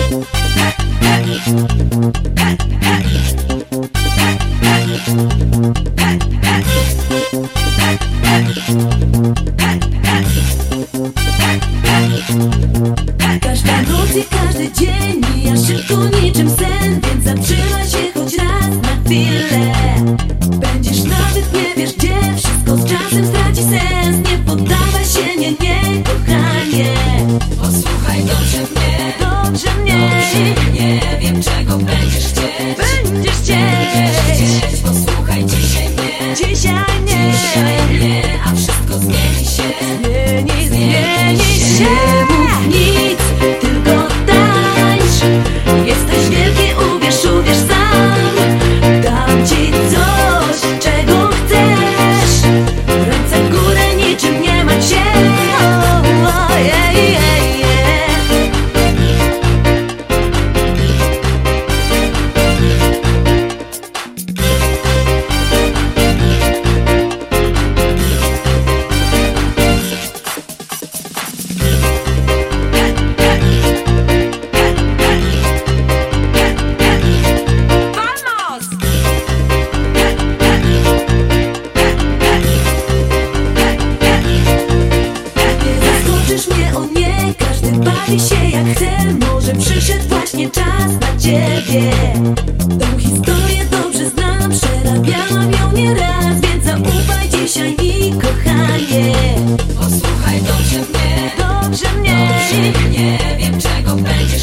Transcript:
Każda noc i każdy dzień mija szybko niczym sen, więc zatrzymaj się choć raz na chwilę. Będziesz nawet nie wiesz gdzie, wszystko z czasem straci sens. Nie poddawaj się, nie, nie, kochanie. Posłuchaj dobrze mnie, nie wiem czego będziesz chcieć. Posłuchaj dzisiaj mnie, dzisiaj nie, a wszystko zmieni się. Zmieni się. Nie mów nic, tylko tańcz. Jesteś wielki, uwierz sam. Dam ci coś, czego chcesz. Ręce w górę, niczym nie ma cię. Każdy bawi się jak chce, może przyszedł właśnie czas na ciebie. Tą historię dobrze znam, przerabiałam ją nieraz, więc zaufaj dzisiaj mi, kochanie. Posłuchaj dobrze mnie, Dobrze mnie, wiem czego będziesz